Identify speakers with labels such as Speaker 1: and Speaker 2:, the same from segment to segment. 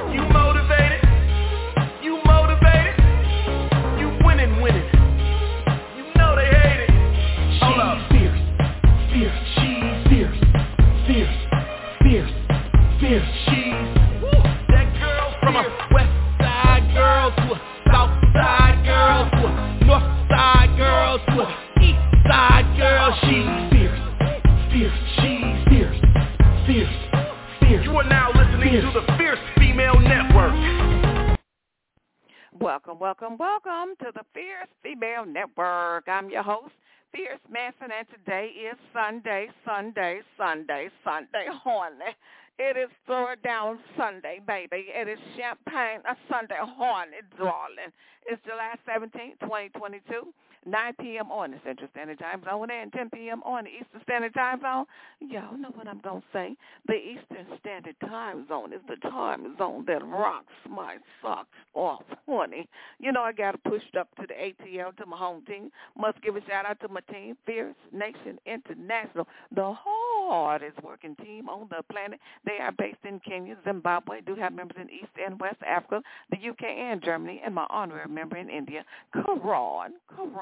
Speaker 1: You motivated? You motivated? You winning. You know they hate it. Hold up.
Speaker 2: Fierce. She's fierce. She's
Speaker 1: That girl from a west side girl to a south side girl to a north side girl to a east side girl. She's
Speaker 2: fierce. She's fierce.
Speaker 1: You are now listening to the Fierce Female Network.
Speaker 3: Welcome to the Fierce Female Network. I'm your host, Fierce Manson, and today is Sunday, horny. It is Throw It Down Sunday, baby. It is Champagne Sunday, horny, darling. It's July 17th, 2022, 9 p.m. on the Central Standard Time Zone and 10 p.m. on the Eastern Standard Time Zone. Y'all know what I'm going to say. The Eastern Standard Time Zone is the time zone that rocks my socks off, honey. You know I got to push it up to the ATL, to my home team. Must give a shout-out to my team, Fierce Nation International, the hardest working team on the planet. They are based in Kenya, Zimbabwe, do have members in East and West Africa, the UK and Germany, and my honorary member in India, Karan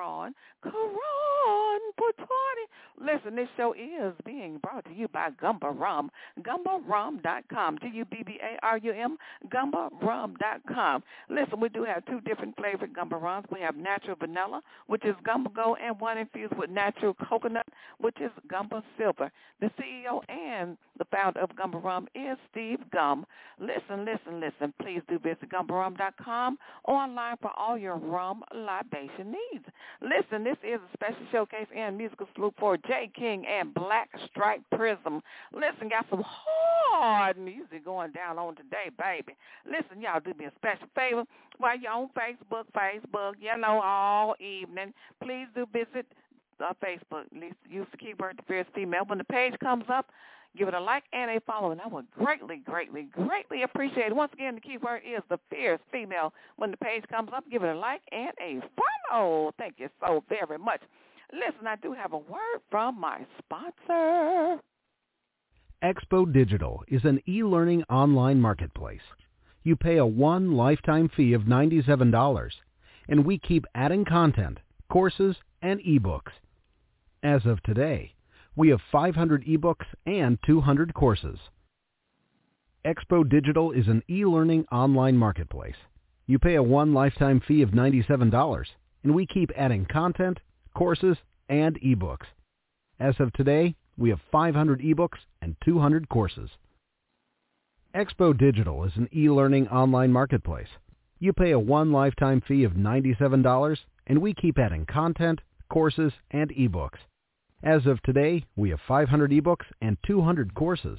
Speaker 3: Putani. Listen, this show is being brought to you by Gumba Rum, GumbaRum.com, GUBBARUM, GumbaRum.com. Listen, we do have two different flavored Gumba Rums. We have natural vanilla, which is Gumba Gold, and one infused with natural coconut, which is Gumba Silver. The CEO and the founder of Gumba Rum is Steve Gum. Listen. Please do visit GumbaRum.com online for all your rum libation needs. Listen, this is a special showcase and musical salute for J. King and Black Stripe Prism. Listen, got some hard music going down on today, baby. Listen, y'all do me a special favor. While you're on Facebook, you know, all evening, please do visit Facebook. Use the keyword The Fierce Female. When the page comes up, give it a like and a follow, and I would greatly appreciate it. Once again, the keyword is The Fierce Female. When the page comes up, give it a like and a follow. Thank you so very much. Listen, I do have a word from my sponsor.
Speaker 4: Expo Digital is an e-learning online marketplace. You pay a one lifetime fee of $97, and we keep adding content, courses, and ebooks. As of today, we have 500 ebooks and 200 courses. Expo Digital is an e-learning online marketplace. You pay a one lifetime fee of $97, and we keep adding content, courses, and ebooks. As of today, we have 500 ebooks and 200 courses. Expo Digital is an e-learning online marketplace. You pay a one lifetime fee of $97, and we keep adding content, courses, and ebooks. As of today, we have 500 ebooks and 200 courses.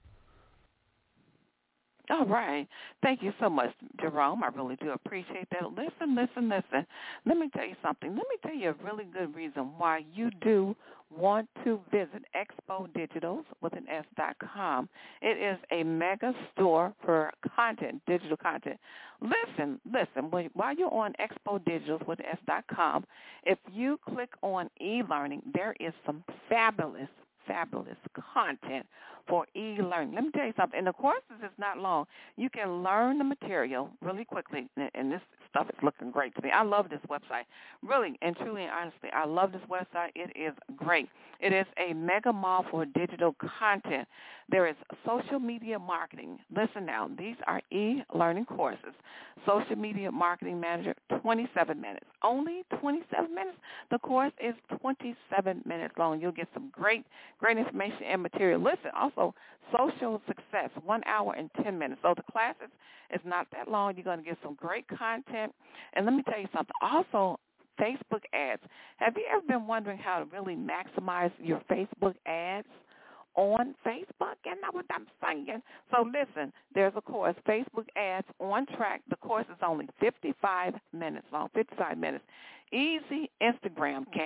Speaker 3: All right. Thank you so much, Jerome. I really do appreciate that. Listen. Let me tell you something. Let me tell you a really good reason why you do want to visit Expo Digitals with an S.com. It is a mega store for content, digital content. Listen. While you're on Expo Digitals with S.com, if you click on e-learning, there is some fabulous content for e-learning. Let me tell you something. And the courses is not long. You can learn the material really quickly, and this stuff is looking great to me. I love this website. Really and truly and honestly, I love this website. It is great. It is a mega mall for digital content. There is social media marketing. Listen now, these are e-learning courses. Social media marketing manager, 27 minutes. Only 27 minutes. The course is 27 minutes long. You'll get some great information and material. Listen, also, social success, 1 hour and 10 minutes. So the classes is not that long. You're going to get some great content. And let me tell you something. Also, Facebook ads. Have you ever been wondering how to really maximize your Facebook ads on Facebook? You know what I'm saying? So listen, there's a course, Facebook Ads on Track. The course is only 55 minutes long, 55 minutes. Easy Instagram cash.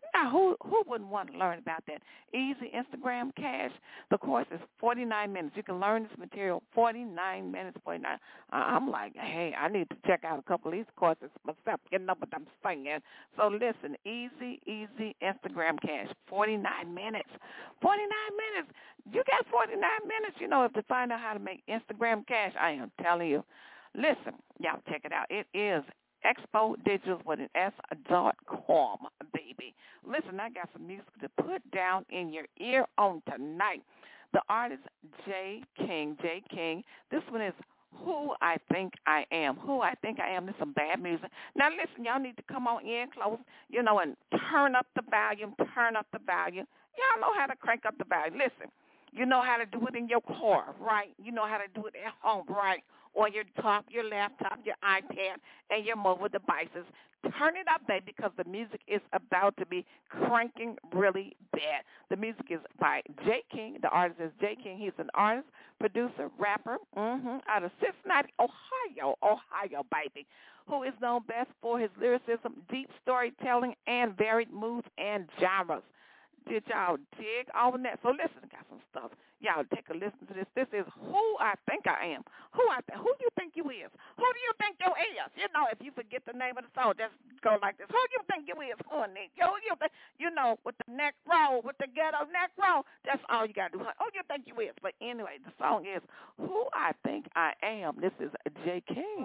Speaker 3: Now, who wouldn't want to learn about that? Easy Instagram Cash. The course is 49 minutes. You can learn this material 49 minutes. 49. I'm like, hey, I need to check out a couple of these courses myself, getting up what I'm saying. So listen, Easy Instagram Cash, 49 minutes. 49 minutes. You got 49 minutes, to find out how to make Instagram Cash. I am telling you. Listen, y'all check it out. It is Expo Digital with an S.com, baby. Listen, I got some music to put down in your ear on tonight. The artist J. King. This one is Who I Think I Am. Who I Think I Am. This is some bad music. Now, listen, y'all need to come on in close, and turn up the volume. Y'all know how to crank up the volume. Listen, you know how to do it in your car, right? You know how to do it at home, right? Or your laptop, your iPad, and your mobile devices. Turn it up, baby, because the music is about to be cranking really bad. The music is by J. King. The artist is J. King. He's an artist, producer, rapper, out of Cincinnati, Ohio, baby, who is known best for his lyricism, deep storytelling, and varied moods and genres. Did y'all dig all of that? So listen, I got some stuff. Y'all take a listen to this. This is Who I Think I Am. Who do you think you is? Who do you think you is? If you forget the name of the song, just go like this. Who do you think you is, honey? Who you think? With the neck roll, with the ghetto neck roll. That's all you got to do. Who do you think you is? But anyway, the song is Who I Think I Am. This is J. King.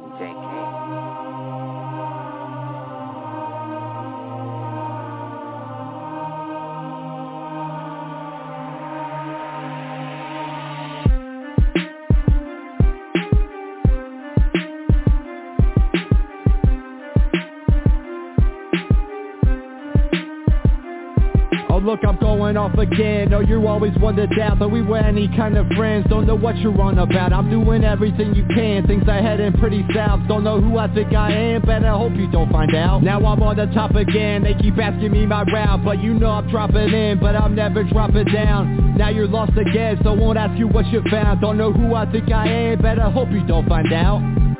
Speaker 5: Look, I'm going off again. No, you always wondered doubt that we were any kind of friends. Don't know what you're on about. I'm doing everything you can. Things are heading pretty south. Don't know who I think I am. Better hope you don't find out. Now I'm on the top again. They keep asking me my route, but I'm dropping in, but I'm never dropping down. Now you're lost again, so won't ask you what you found. Don't know who I think I am. Better hope you don't find out.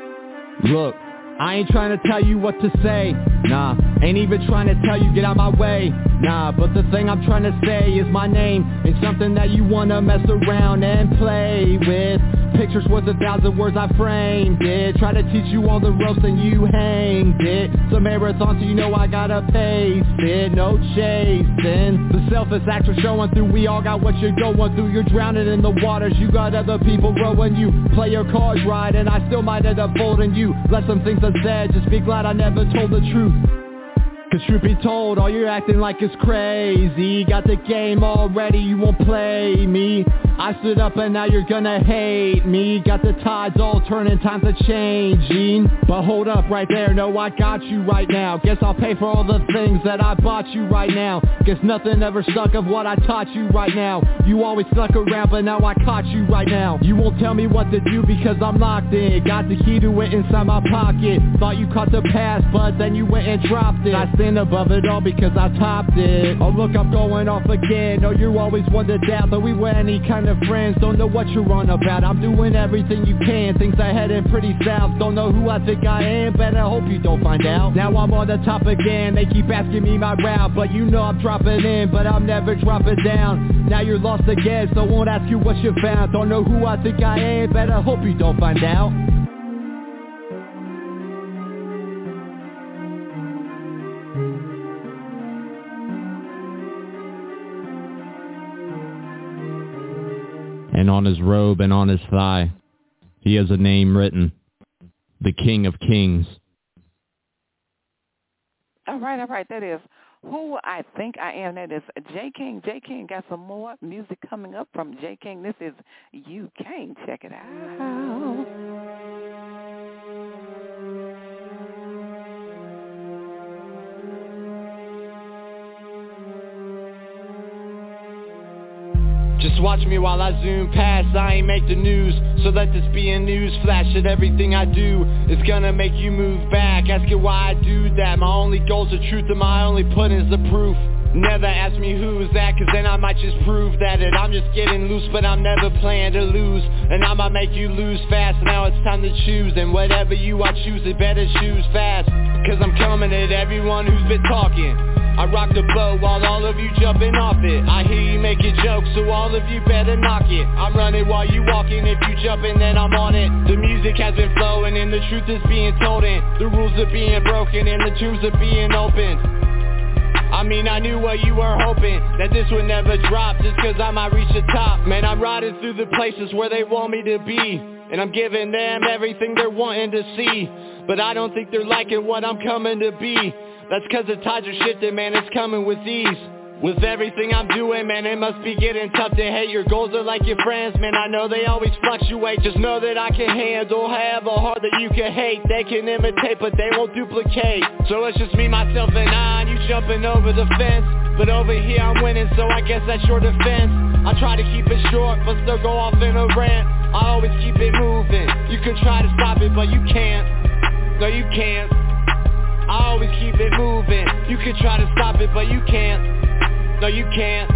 Speaker 5: Look, I ain't trying to tell you what to say. Nah, ain't even trying to tell you get out my way. Nah, but the thing I'm trying to say is my name. It's something that you wanna mess around and play with. Pictures worth 1,000 words, I framed it. Try to teach you all the ropes and you hanged it. Some marathons, so I gotta pace it. No chasing. The selfish actor showing through. We all got what you're going through. You're drowning in the waters. You got other people rowing you. Play your cards right and I still might end up folding you. Let some things unsaid. Just be glad I never told the truth. Cause truth be told, all you're acting like is crazy. Got the game already, you won't play me. I stood up and now you're gonna hate me. Got the tides all turning, times are changing. But hold up right there, no I got you right now. Guess I'll pay for all the things that I bought you right now. Guess nothing ever stuck of what I taught you right now. You always stuck around but now I caught you right now. You won't tell me what to do because I'm locked in. Got the key to it inside my pocket. Thought you caught the pass but then you went and dropped it. I stand above it all because I topped it. Oh look, I'm going off again. No, you always wondered doubt that we were any kind of friends. Don't know what you're on about. I'm doing everything you can. Things are heading pretty south. Don't know who I think I am. Better hope you don't find out. Now I'm on the top again. They keep asking me my route, but I'm dropping in, but I'm never dropping down. Now you're lost again, so won't ask you what you found. Don't know who I think I am. Better hope you don't find out. And on his robe and on his thigh, he has a name written, the King of Kings.
Speaker 3: All right. That is Who I Think I Am. That is J. King. J. King got some more music coming up from J. King. This is You Can't. Check it out.
Speaker 5: Just watch me while I zoom past, I ain't make the news. So let this be a news flash that everything I do is gonna make you move back. Asking why I do that, my only goal's the truth and my only put is the proof. Never ask me who's that, cause then I might just prove that I'm just getting loose, but I'm never playing to lose. And I might make you lose fast, now it's time to choose. And whatever you I choose, it better choose fast.
Speaker 6: Cause I'm coming at everyone who's been talking. I rock the boat while all of you jumping off it. I hear you making jokes, so all of you better knock it. I'm running while you walking, if you jumping then I'm on it. The music has been flowing and the truth is being told in. The rules are being broken and the tombs are being opened. I mean, I knew what you were hoping, that this would never drop just cause I might reach the top. Man, I'm riding through the places where they want me to be, and I'm giving them everything they're wanting to see. But I don't think they're liking what I'm coming to be. That's cause the tides are shifting, man, it's coming with ease. With everything I'm doing, man, it must be getting tough to hate. Your goals are like your friends, man, I know they always fluctuate. Just know that I can handle, have a heart that you can hate. They can imitate, but they won't duplicate. So it's just me, myself, and I, and you jumping over the fence. But over here I'm winning, so I guess that's your defense. I try to keep it short, but still go off in a rant. I always keep it moving. You can try to stop it, but you can't. No, you can't. I always keep it moving. You can try to stop it, but you can't. No, you can't.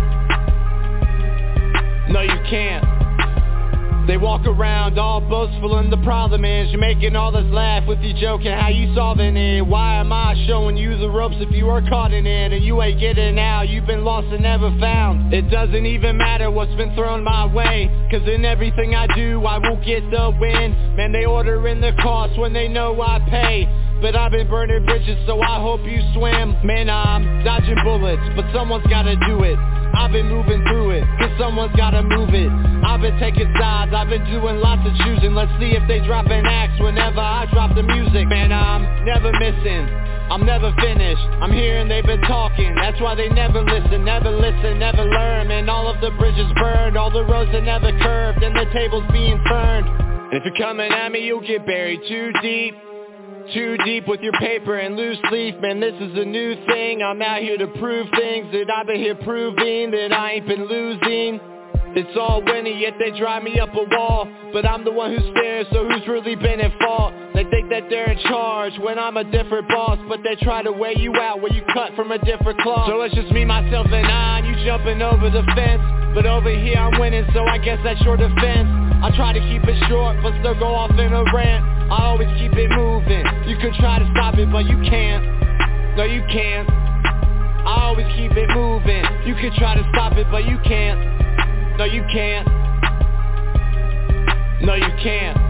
Speaker 6: No, you can't. They walk around all boastful and the problem is you're making all us laugh with your joking how you solving it. Why am I showing you the ropes if you are caught in it and you ain't getting out? You've been lost and never found. It doesn't even matter what's been thrown my way, cause in everything I do I will get the win. Man, they order in the cost when they know I pay. But I've been burning bridges, so I hope you swim. Man, I'm dodging bullets, but someone's gotta do it. I've been moving through it, cause someone's gotta move it. I've been taking sides, I've been doing lots of choosing. Let's see if they drop an axe whenever I drop the music. Man, I'm never missing, I'm never finished. I'm hearing they've been talking, that's why they never listen, never learn. Man, all of the bridges burned, all the roads that never curved, and the tables being turned. And if you're coming at me, you'll get buried too deep. Too deep with your paper and loose leaf. Man, this is a new thing. I'm out here to prove things that I've been here proving that I ain't been losing. It's all winning, yet they drive me up a wall. But I'm the one who stares, so who's really been at fault? They think that they're in charge when I'm a different boss, but they try to weigh you out when you cut from a different cloth. So it's just me, myself, and I, and you jumping over the fence. But over here I'm winning, so I guess that's your defense. I try to keep it short, but still go off in a rant. I always keep it moving. You can try to stop it, but you can't. No, you can't. I always keep it moving. You can try to stop it, but you can't. No, you can't. No, you can't.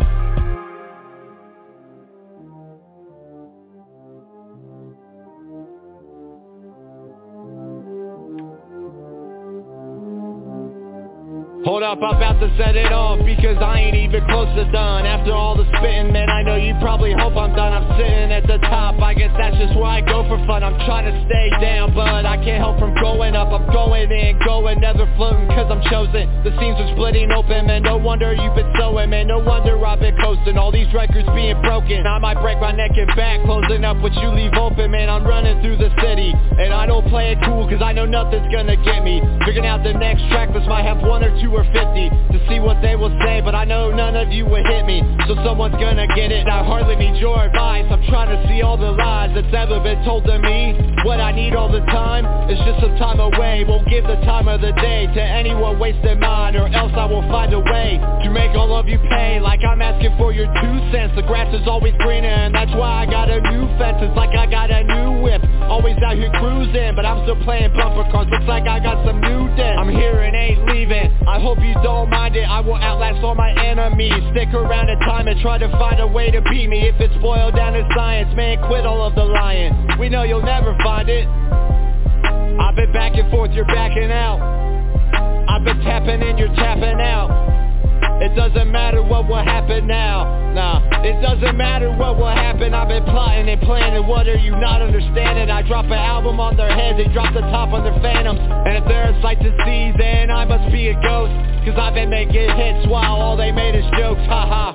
Speaker 6: Hold up, I'm about to set it off because I ain't even close to done. After all the spitting, man, I know you probably hope I'm done. I'm sitting at the top, I guess that's just where I go for fun. I'm trying to stay down, but I can't help from going up. I'm going in, going, never floating, cause I'm chosen. The seams are splitting open, man, no wonder you've been sewing, man. No wonder I've been coasting, all these records being broken. I might break my neck and back, closing up what you leave open, man. I'm running through the city, and I don't play it cool, cause I know nothing's gonna get me. Figuring out the next track, this might have 1 or 2 or 50 to see what they will say, but I know none of you will hit me, so someone's gonna get it. I hardly need your advice, I'm trying to see all the lies that's ever been told to me. What I need all the time is just some time away. Won't give the time of the day to anyone wasting mine, or else I will find a way to make all of you pay. Like I'm asking for your 2 cents. The grass is always greener, and that's why I got a new fence. It's like I got a new whip, always out here cruising, but I'm still playing bumper cars. Looks like I got some new dents. I'm here and ain't leaving, I hope you don't mind it. I will outlast all my enemies. Stick around in time and try to find a way to beat me. If it's boiled down to science, man, quit all of the lying. We know you'll never find it. I've been back and forth, you're backing out. I've been tapping in, you're tapping out. It doesn't matter what will happen now. Nah, it doesn't matter what will happen. I've been plotting and planning, what are you not understanding? I drop an album on their heads, they drop the top on their phantoms. And if they're a sight to see, then I must be a ghost, cause I've been making hits while all they made is jokes, haha.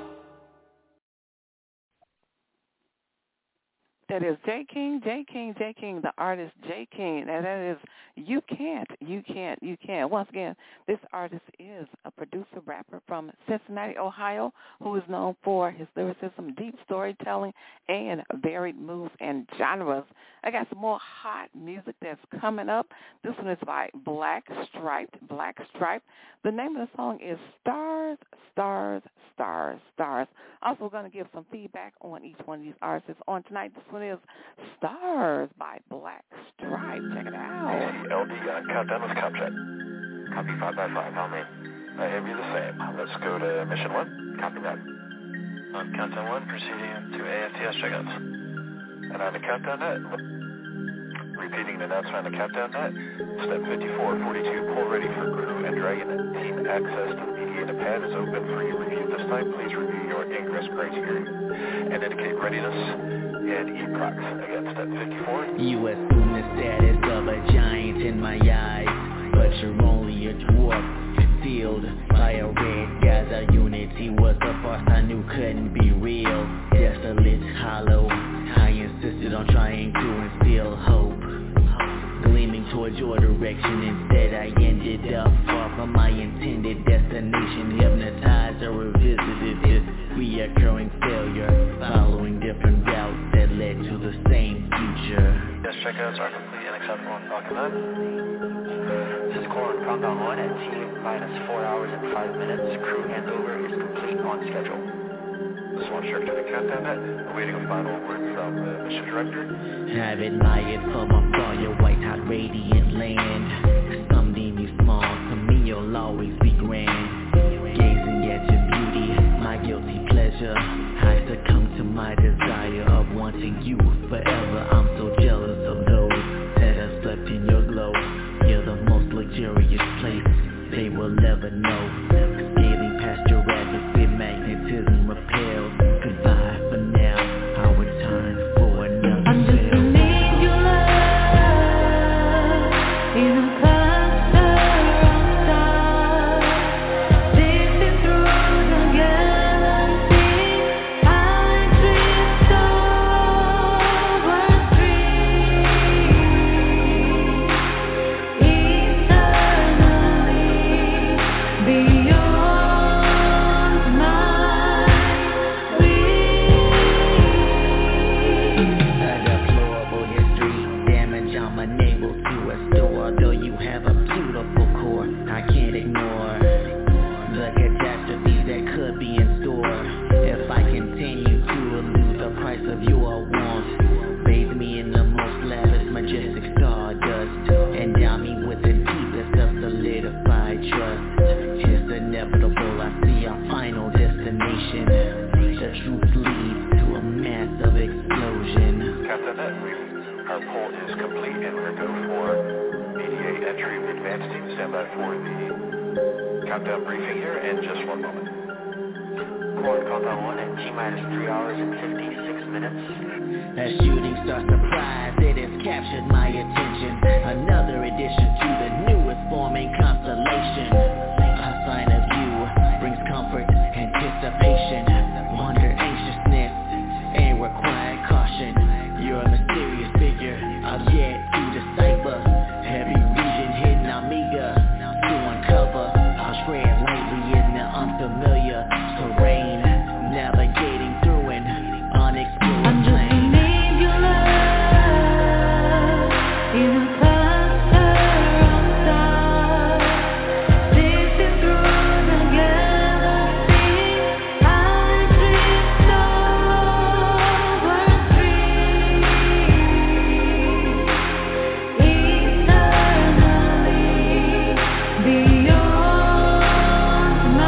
Speaker 3: That is J. King, the artist J. King. And that is You Can't. Once again, this artist is a producer, rapper from Cincinnati, Ohio, who is known for his lyricism, deep storytelling, and varied moves and genres. I got some more hot music that's coming up. This one is by Black Stripe. The name of the song is Stars, Stars, Stars, Stars. Also going to give some feedback on each one of these artists on tonight. This one is Stars by Black Stripe. Check it out.
Speaker 7: LD on countdown with ComCheck. Copy 5 by 5, how many? I have you the same. Let's go to mission 1. Copy that. On countdown 1, proceeding to AFTS checkouts. And on the countdown net, repeating the announcement on the countdown net, step 5442, pull ready for crew and Dragon team access to the mediated pad is open for your review this time. Please review your ingress criteria and indicate readiness and e-prox. Again, step 54.
Speaker 8: You assume the status of a giant in my eyes, but you're only a dwarf, sealed by a red gather. Unity was a force I knew couldn't be real. Desolate, hollow, I insisted on trying to instill hope, gleaming towards your direction. Instead I ended up far from my intended destination, hypnotized or revisited this reoccurring failure, following different routes that led to the same future.
Speaker 7: Yes, checkouts are complete and acceptable on Falcon 9. This is Core on Countdown 1 at T-minus 4 hours and 5 minutes. Crew handover is complete on schedule. This one check to the countdown net. Awaiting a final word from the mission director.
Speaker 8: I've admired from afar your white-hot radiant land. Some deem you small, to me you'll always be grand. Gazing at your beauty, my guilty pleasure. I succumb to my desire of wanting you forever. I'm so jealous of those that have slept in your glow. You're the most luxurious place they will ever know. Scaling past your atmosphere, magnetism repels. Goodbye for now, I'll return for another.
Speaker 9: I'm just a need your love in a cluster of stars. Sifting through the galaxy, I drift over eternally beyond my
Speaker 8: A deplorable history, damage I'm unable to restore. Though you have a beautiful core, I can't ignore the catastrophes that could be in store if I continue to elude the price of your warmth. Bathe me in the most lavish, majestic stardust. Endow me with the deepest of solidified trust. It's inevitable, I see our final destination. The truth leads to a massive explosion.
Speaker 7: Countdown net, our poll is complete and we're go for mediate entry. Advanced team stand by for the countdown briefing here in just 1 moment. Core on Countdown 1 at T-minus 3 hours and 56 minutes.
Speaker 8: A shooting star surprise, it has captured my attention. Another addition to the newest forming constellation. A sign of you brings comfort, anticipation, wonder, anxiousness, and required caution. You're a mysterious figure I've yet to decipher. Heavy region hidden, I'm eager to uncover. I'll tread lightly in the unfamiliar terrain, navigating through an unexplored
Speaker 9: I'm just a
Speaker 8: plain.
Speaker 9: need your love in a cluster of stars. Sifting through the galaxy, I drift over eternally beyond my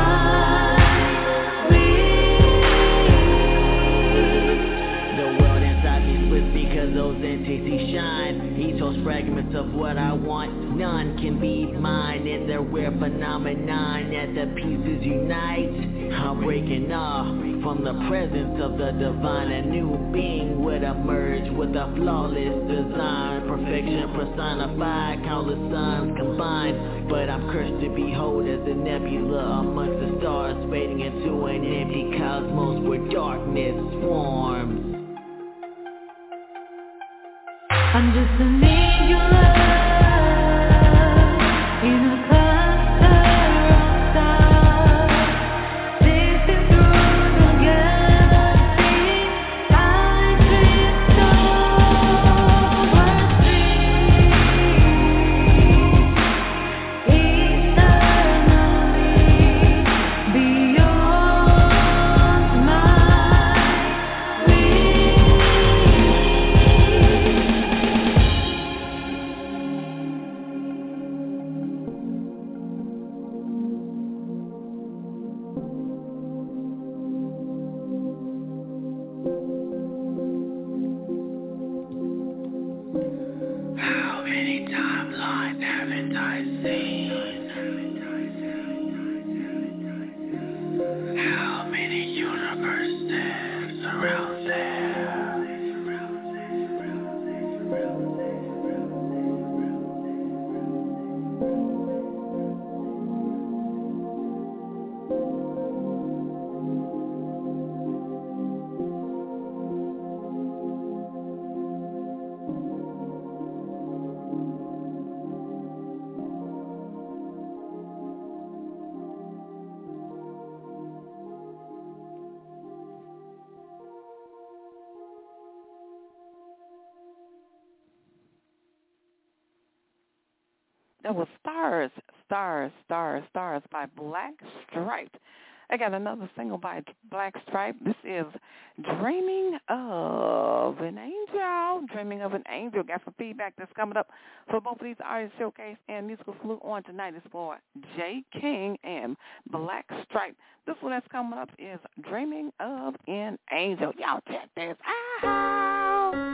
Speaker 8: The world inside me splits because those entities shine. Each holds fragments of what I want. None can be mine in their rare phenomenon. As the pieces unite, I'm breaking off from the presence of the divine. A new being would emerge with a flawless design. Perfection personified, countless suns combined. But I'm cursed to behold as a nebula amongst the stars, fading into an empty cosmos where darkness swarms.
Speaker 9: I'm just a need your love in a cluster of stars. Sifting through the galaxy, I drift over eternally beyond my reach.
Speaker 3: That was Stars by Black Stripe. I got another single by Black Stripe. This is Dreaming of an Angel. Dreaming of an Angel. Got some feedback that's coming up for both of these artists showcase and musical salute on tonight is for Jay King and Black Stripe. This one that's coming up is Dreaming of an Angel. Y'all check this out.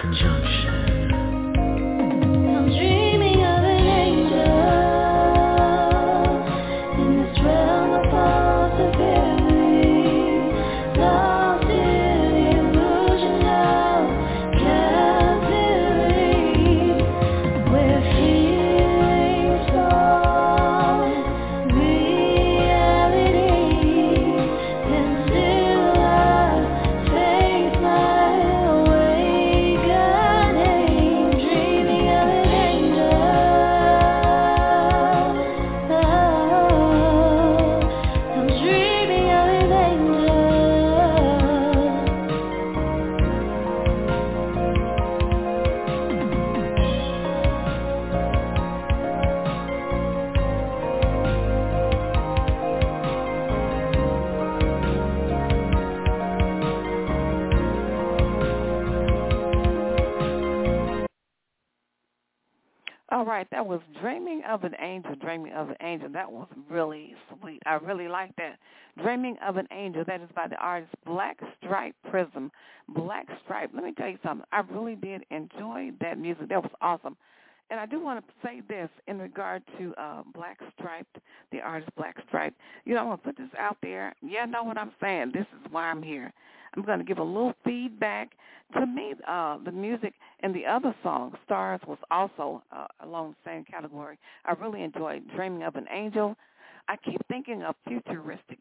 Speaker 3: All right, that was Dreaming of an Angel, Dreaming of an Angel. That was really sweet. I really like that. Dreaming of an Angel, that is by the artist Black Stripe Prism. Black Stripe, let me tell you something. I really did enjoy that music. That was awesome. And I do want to say this in regard to Black Stripe, the artist Black Stripe. You know, I'm going to put this out there. Yeah, know what I'm saying. This is why I'm here. I'm going to give a little feedback. To me, the music and the other song, Stars, was also along the same category. I really enjoyed Dreaming of an Angel. I keep thinking of futuristic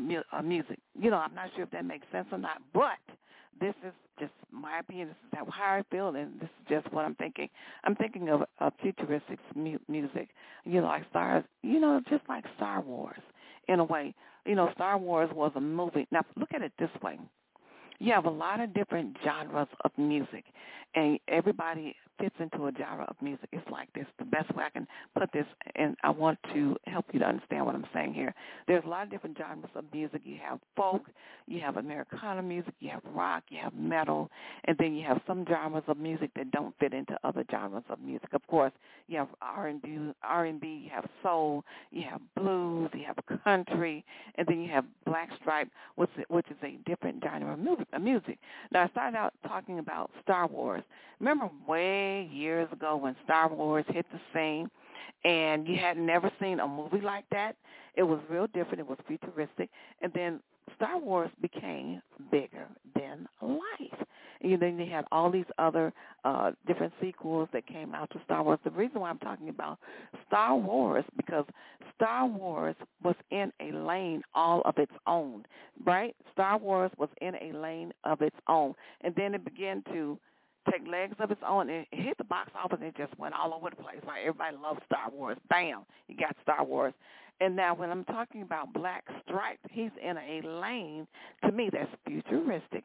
Speaker 3: music. You know, I'm not sure if that makes sense or not, but this is just my opinion. This is how I feel, and this is just what I'm thinking. I'm thinking of futuristic music, you know, like Stars, you know, just like Star Wars in a way. You know, Star Wars was a movie. Now, look at it this way. You have a lot of different genres of music, and everybody fits into a genre of music. It's like this. The best way I can put this, and I want to help you to understand what I'm saying here. There's a lot of different genres of music. You have folk, you have Americana music, you have rock, you have metal, and then you have some genres of music that don't fit into other genres of music. Of course, you have R&B, you have soul, you have blues, you have country, and then you have Black Stripe, which is a different genre of music. Now, I started out talking about Star Wars. Remember way years ago when Star Wars hit the scene and you had never seen a movie like that? It was real different. It was futuristic. And then Star Wars became bigger than life. And then they had all these other different sequels that came out to Star Wars. The reason why I'm talking about Star Wars, because Star Wars was in a lane all of its own, right? Star Wars was in a lane of its own. And then it began to take legs of its own. It hit the box office and it just went all over the place. Like everybody loves Star Wars. Bam, you got Star Wars. And now when I'm talking about Black Stripe, he's in a lane, to me, that's futuristic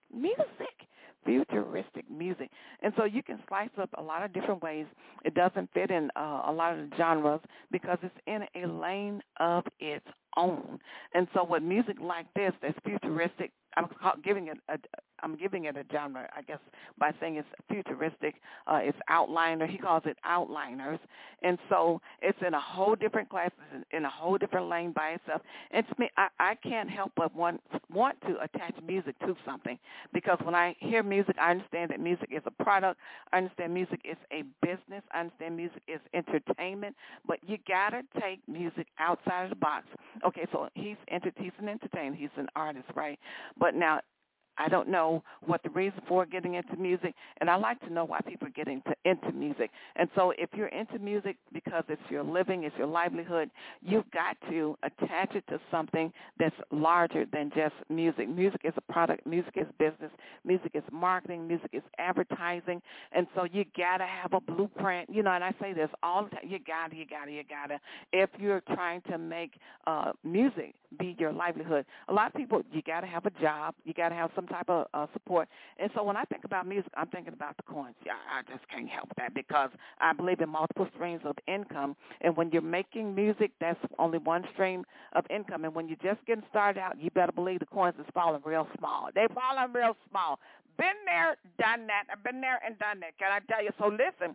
Speaker 3: music. And so you can slice up a lot of different ways. It doesn't fit in a lot of the genres because it's in a lane of its own. And so with music like this that's futuristic, I'm giving it a genre, I guess, by saying it's futuristic. It's outliner. He calls it outliners. And so it's in a whole different class, in a whole different lane by itself. And to me, I can't help but want to attach music to something, because when I hear music, I understand that music is a product. I understand music is a business. I understand music is entertainment. But you got to take music outside of the box. Okay, so he's an entertainer. He's an artist, right? But now, I don't know what the reason for getting into music, and I like to know why people are getting into music. And so if you're into music because it's your living, it's your livelihood, you've got to attach it to something that's larger than just music. Music is a product. Music is business. Music is marketing. Music is advertising. And so you got to have a blueprint. You know, and I say this all the time. You got to. If you're trying to make music be your livelihood, a lot of people, you got to have a job. You got to have some type of support. And so when I think about music, I'm thinking about the coins. Yeah, I just can't help that, because I believe in multiple streams of income. And when you're making music, that's only one stream of income. And when you're just getting started out, you better believe the coins is falling real small. They're falling real small. Been there, done that. I've been there and done that. Can I tell you? So listen,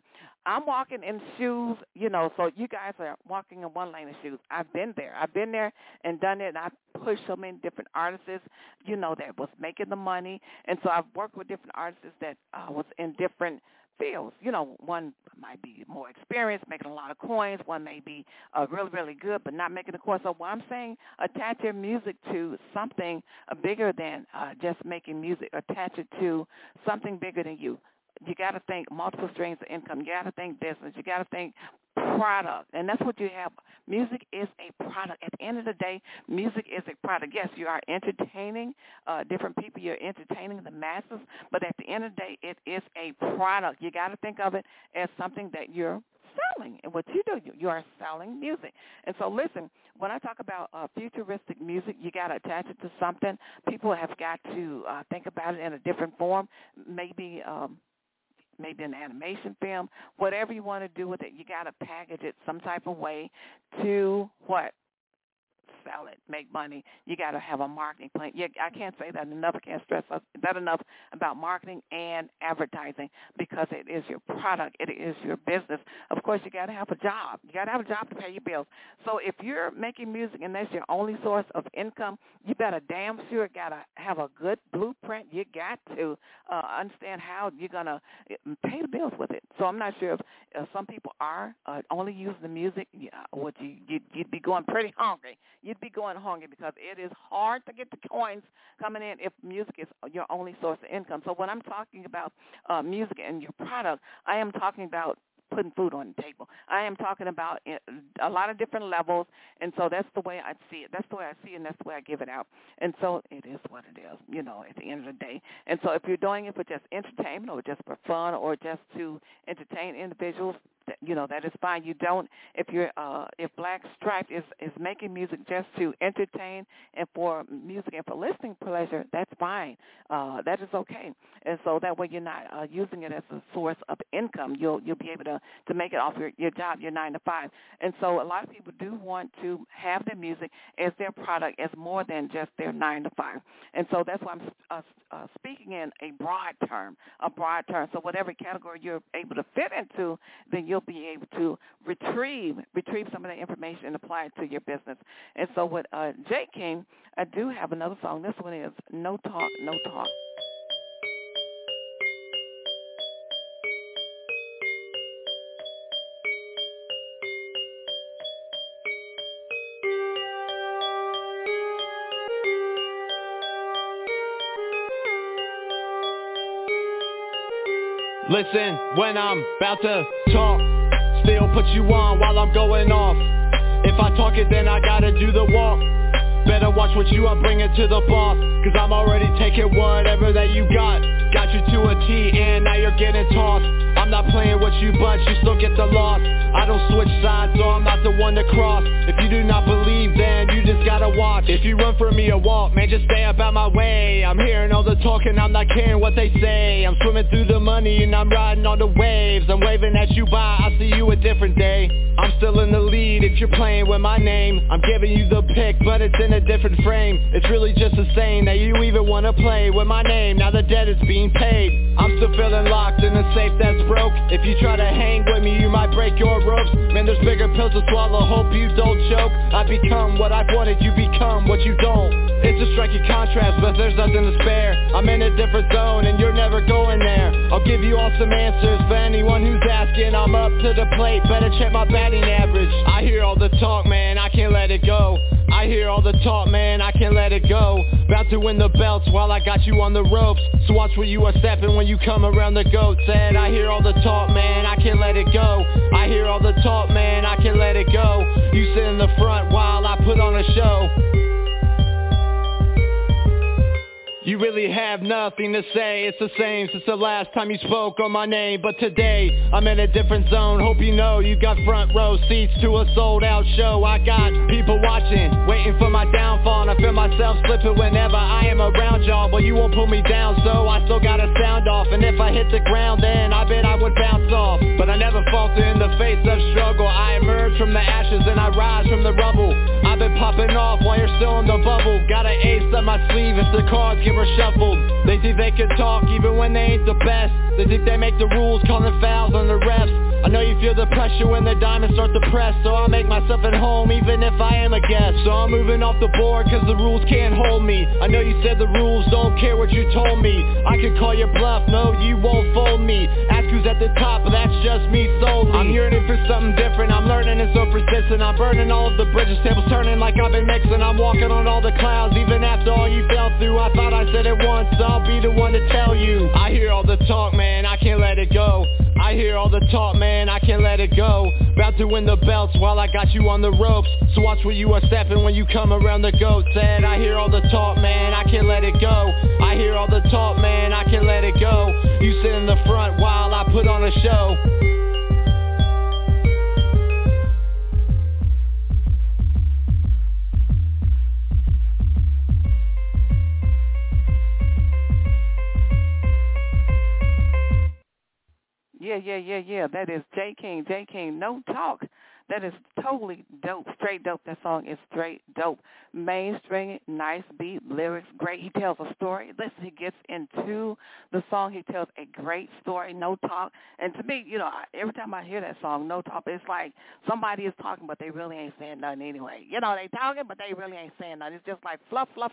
Speaker 3: I'm walking in shoes, so you guys are walking in one lane of shoes. I've been there and done it, and I've pushed so many different artists, that was making the money. And so I've worked with different artists that was in different fields. One might be more experienced, making a lot of coins. One may be really, really good, but not making the coins. So what I'm saying, attach your music to something bigger than just making music. Attach it to something bigger than you. You got to think multiple streams of income. You got to think business. You got to think product, and that's what you have. Music is a product. At the end of the day, music is a product. Yes, you are entertaining different people. You're entertaining the masses, but at the end of the day, it is a product. You got to think of it as something that you're selling. And what you do, you are selling music. And so listen, when I talk about futuristic music, you got to attach it to something. People have got to think about it in a different form, maybe an animation film, whatever you want to do with it, you got to package it some type of way to what? Sell it, make money. You got to have a marketing plan. I can't say that enough. I can't stress that enough about marketing and advertising because it is your product. It is your business. Of course, you got to have a job. You got to have a job to pay your bills. So if you're making music and that's your only source of income, you better damn sure got to have a good blueprint. You got to understand how you're going to pay the bills with it. So I'm not sure if some people are only using the music. You'd be going pretty hungry. You'd be going hungry because it is hard to get the coins coming in if music is your only source of income. So when I'm talking about music and your product, I am talking about putting food on the table. I am talking about a lot of different levels, and so that's the way I see it. That's the way I see it, and that's the way I give it out. And so it is what it is, at the end of the day. And so if you're doing it for just entertainment or just for fun or just to entertain individuals, that is fine. You don't, if Black Stripe is making music just to entertain and for music and for listening pleasure, that's fine. That is okay. And so that way you're not using it as a source of income. You'll be able to make it off your job, your 9 to 5. And so a lot of people do want to have their music as their product, as more than just their 9 to 5. And so that's why I'm speaking in a broad term. So whatever category you're able to fit into, then you'll be able to retrieve some of that information and apply it to your business. And so with J. King, I do have another song. This one is No Talk, No Talk.
Speaker 6: Listen, when I'm about to talk, still put you on while I'm going off. If I talk it, then I gotta do the walk. Better watch what you are bringing to the boss, cause I'm already taking whatever that you got. Got you to a T and now you're getting tossed. I'm not playing with you, but you still get the loss. I don't switch sides, so I'm not the one to cross. If you do not believe, then you just gotta watch. If you run from me or walk, man, just stay up out my way. I'm hearing all the talking, I'm not caring what they say. I'm swimming through the money and I'm riding on the waves. I'm waving at you by, I'll see you a different day. I'm still in the lead if you're playing with my name. I'm giving you the pick, but it's in a different frame. It's really just a saying that you even wanna play with my name. Now the debt is being paid. I'm still feeling locked in a safe that's broke. If you try to hang with me, you might break your ropes. Man, there's bigger pills to swallow, hope you don't choke. I become what I've wanted, you become what you don't. It's a striking contrast, but there's nothing to spare. I'm in a different zone and you're never going there. I'll give you all some answers for anyone who's asking. I'm up to the plate, better check my batting average. I hear all the talk, man, I can't let it go. I hear all the talk, man, I can't let it go. About to win the belts while I got you on the ropes. So watch where you are stepping when you come around the goat. Said I hear all the talk, man, I can't let it go. I hear all the talk, man, I can't let it go. You sit in the front while I put on a show. You really have nothing to say, it's the same since the last time you spoke on my name. But today, I'm in a different zone, hope you know you got front row seats to a sold out show. I got people watching, waiting for my downfall, and I feel myself slipping whenever I am around y'all. But you won't pull me down, so I still gotta sound off. And if I hit the ground, then I bet I would bounce off. But I never falter in the face of struggle. I emerge from the ashes and I rise from the rubble. I've been popping off while you're still in the bubble. Got an ace up my sleeve if the cards get reshuffled. They think they can talk even when they ain't the best. They think they make the rules, calling fouls on the refs. I know you feel the pressure when the diamonds start to press, so I make myself at home even if I am a guest. So I'm moving off the board cause the rules can't hold me. I know you said the rules don't care what you told me. I could call your bluff, no you won't fold me. Ask who's at the top, but that's just me solely. I'm yearning for something different, I'm learning and so persistent. I'm burning all of the bridges, tables turning like I've been mixing. I'm walking on all the clouds even after all you fell through. I thought I said it once, I'll be the one to tell you. I hear all the talk, man, I can't let it go. I hear all the talk, man, I can't let it go. About to win the belts while I got you on the ropes. So watch where you are stepping when you come around the goat. Said I hear all the talk, man, I can't let it go. I hear all the talk, man, I can't let it go. You sit in the front while I put on a show.
Speaker 3: Yeah. That is J. King. No talk. That is totally dope. Straight dope. That song is straight dope. Mainstream, nice beat, lyrics, great. He tells a story. Listen, he gets into the song. He tells a great story, no talk. And to me, every time I hear that song, no talk, it's like somebody is talking, but they really ain't saying nothing anyway. They talking, but they really ain't saying nothing. It's just like fluff. But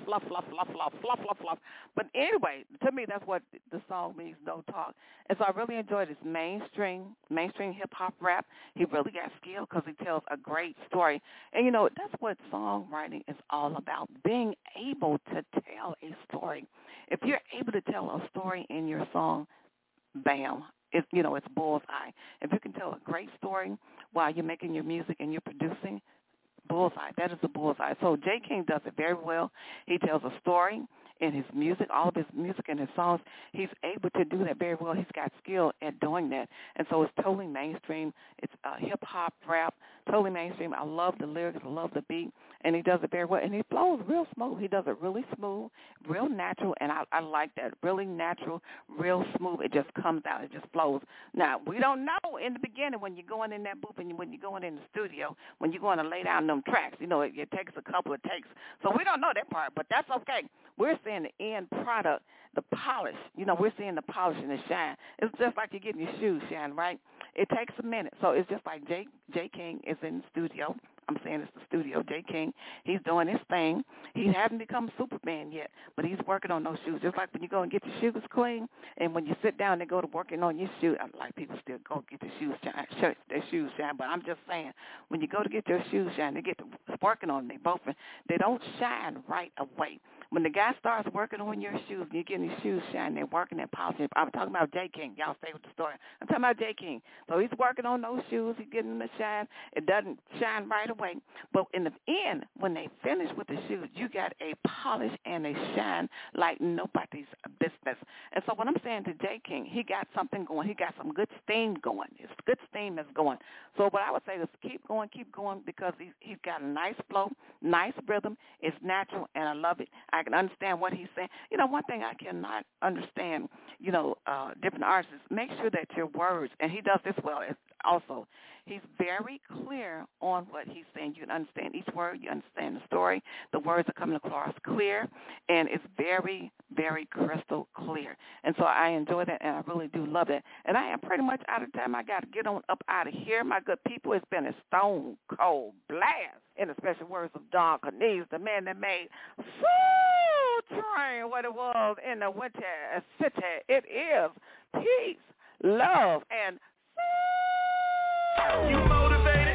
Speaker 3: anyway, to me, that's what the song means, no talk. And so I really enjoyed this mainstream hip-hop rap. He really got skill because he tells a great story. And, that's what songwriting is all about, being able to tell a story. If you're able to tell a story in your song, bam, it's bullseye. If you can tell a great story while you're making your music and you're producing, bullseye. That is a bullseye. So J. King does it very well. He tells a story in his music, all of his music and his songs. He's able to do that very well. He's got skill at doing that. And so it's totally mainstream. It's hip-hop, rap, totally mainstream. I love the lyrics. I love the beat. And he does it very well. And he flows real smooth. He does it really smooth, real natural, and I like that. Really natural, real smooth. It just comes out. It just flows. Now, we don't know in the beginning when you're going in that booth and when you're going in the studio, when you're going to lay down them tracks. It takes a couple of takes. So we don't know that part, but that's okay. We're seeing the end product, the polish. We're seeing the polish and the shine. It's just like you're getting your shoes shined, right? It takes a minute. So it's just like J. King is in the studio. I'm saying it's the studio. J. King, he's doing his thing. He hasn't become Superman yet, but he's working on those shoes. Just like when you go and get your shoes clean, and when you sit down and go to working on your shoes, like people still go get their shoes shine, but I'm just saying, when you go to get your shoes shine, they get to working on them. They don't shine right away. When the guy starts working on your shoes and you're getting your shoes shine, they're working and polishing. I'm talking about J. King. Y'all stay with the story. I'm talking about J. King. So he's working on those shoes. He's getting them to shine. It doesn't shine right away. But in the end, when they finish with the shoes, you got a polish and a shine like nobody's business. And so what I'm saying to J. King, he got something going. He got some good steam going. It's good steam that's going. So what I would say is keep going because he's got a nice flow, nice rhythm. It's natural, and I love it. I can understand what he's saying. One thing I cannot understand, different artists, make sure that your words, and he does this well also, he's very clear on what he's saying. You can understand each word. You understand the story. The words are coming across clear, and it's very, very crystal clear. And so I enjoy that, and I really do love it. And I am pretty much out of time. I got to get on up out of here, my good people. It's been a stone cold blast. In the special words of Don Cornelius, the man that made Soul Train what it was in the winter city. It is peace, love, and
Speaker 2: You motivated?